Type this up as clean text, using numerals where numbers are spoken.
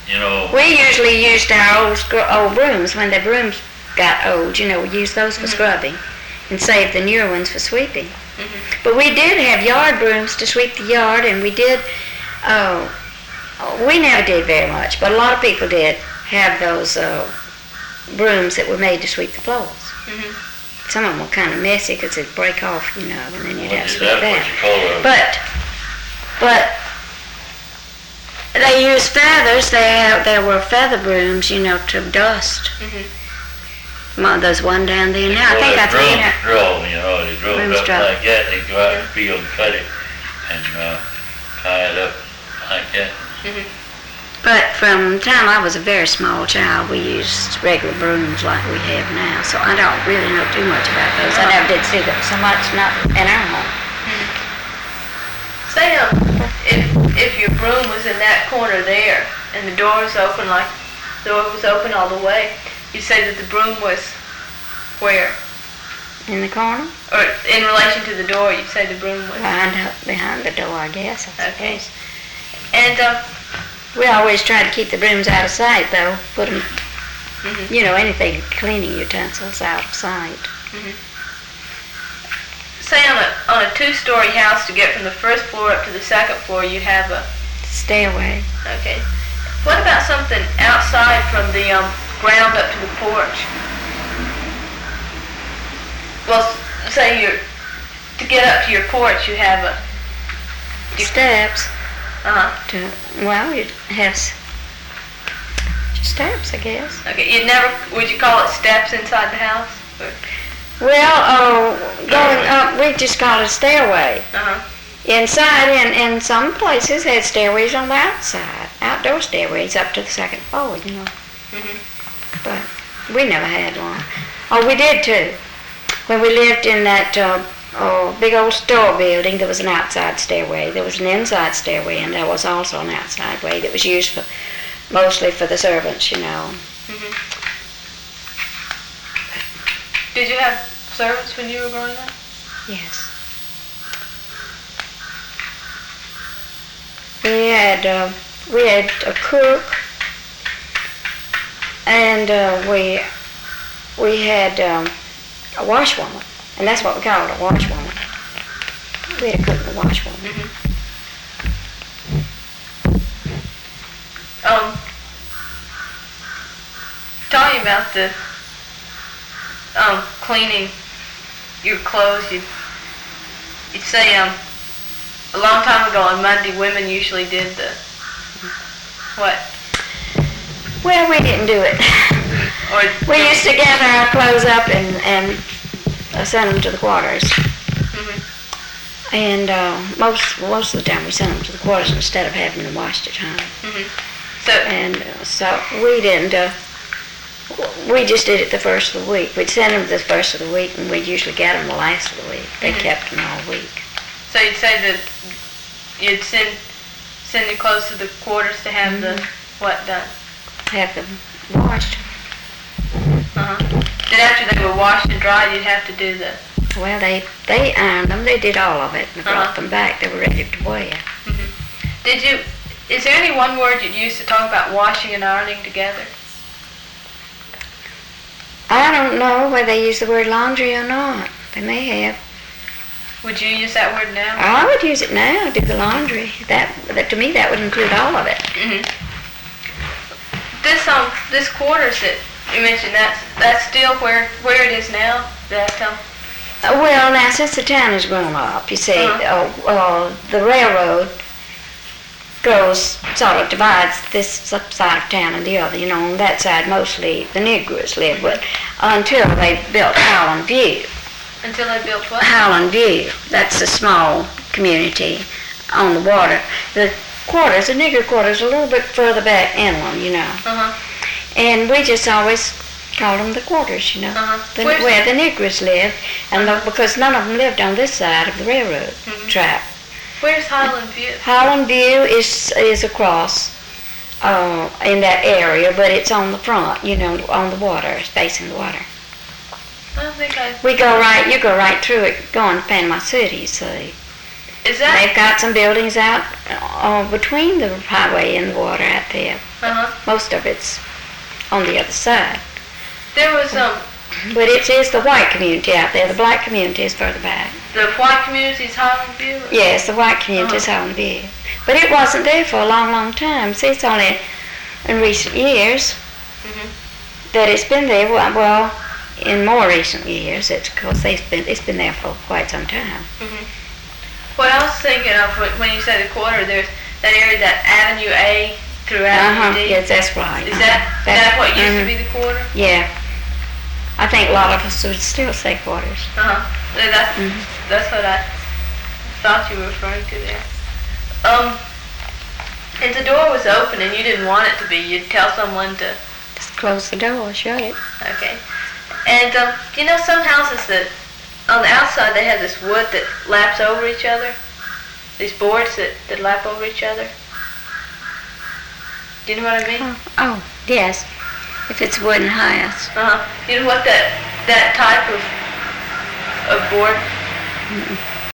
you know. We usually used our old brooms when the brooms got old. You know, we used those for scrubbing and saved the newer ones for sweeping. But we did have yard brooms to sweep the yard, and we did. We never did very much, but a lot of people did have those brooms that were made to sweep the floors. Some of them were kind of messy because they'd break off, you know, and then you'd have to sweep that. But they used feathers. There were feather brooms, you know, to dust. There's one down there now. I think I think it. Drove, you know, they drove it up like that. They go out in the field and cut it and tie it up like that. But from the time I was a very small child, we used regular brooms like we have now. So I don't really know too much about those. I never did see them so much, not in our home. Say, if your broom was in that corner there and the door was open, like the door was open all the way, you say that the broom was where? In the corner? Or in relation to the door, you say the broom was? Behind the door, I guess. Okay. And we always try to keep the brooms out of sight, though. Put them, you know, anything cleaning utensils out of sight. Say on a two-story house, to get from the first floor up to the second floor, you have a stairway. Okay. What about something outside from the ground up to the porch? Well, say to get up to your porch, you have steps. Well, you have steps, I guess. Okay. Would you call it steps inside the house? Or? Well, going up, we just call it a stairway. Inside, in some places, had stairways on the outside, outdoor stairways up to the second floor, you know. But we never had one. Oh, we did too. When we lived in that big old store building, there was an outside stairway. There was an inside stairway, and there was also an outside way that was used mostly for the servants, you know. Did you have servants when you were growing up? Yes. We had a cook, and we had a washwoman, and that's what we called a washwoman. We had a cook and a washwoman. Talking about the cleaning your clothes, you'd say a long time ago on Monday, women usually did the what? Well, we didn't do it. We used to gather our clothes up and send them to the quarters. And most of the time we sent them to the quarters instead of having them washed at home. So we didn't. We just did it the first of the week. We'd send them the first of the week, and we'd usually get them the last of the week. They kept them all week. So you'd say that you'd send your clothes to the quarters to have the what done? Have them washed. Then after they were washed and dried, you'd have to do the... Well, they ironed them. They did all of it and brought them back. They were ready to wear. Is there any one word you'd use to talk about washing and ironing together? I don't know whether they use the word laundry or not. They may have. Would you use that word now? I would use it now, do the laundry. That to me, that would include all of it. This quarters that you mentioned, that's still where it is now? Well, now, since the town has grown up, you see, the railroad sort of divides this side of town and the other. You know, on that side, mostly the Negroes live, but until they built Howland View. Until they built what? Howland View. That's a small community on the water. The quarters, the Negro quarters, a little bit further back inland, you know. And we just always called them the quarters, you know, where the Negroes lived, and because none of them lived on this side of the railroad track. Where's Howland View? Howland View is across in that area, but it's on the front, you know, on the water, it's facing the water. I don't think you go right through it, going to Panama City, you see. Is that? They've got some buildings out between the highway and the water out there. most of it's on the other side. There was, But it is the white community out there. The black community is further back. the white community's Highland View? Yes, the white community is Highland View. But it wasn't there for a long, long time. See, it's only in recent years that it's been there. Well, in more recent years, it's because it's been there for quite some time. What I was thinking of when you said the quarter, there's that area, that Avenue A through Avenue D. Yes, that's right. Is that what used to be the quarter? Yeah. I think a lot of us would still say quarters. That's what I thought you were referring to there. If the door was open and you didn't want it to be, you'd tell someone to Just close the door, shut it. Okay. And you know, some houses that on the outside they have this wood that laps over each other. These boards that lap over each other. Do you know what I mean? Oh, yes. If it's wooden house. You know what that type of board?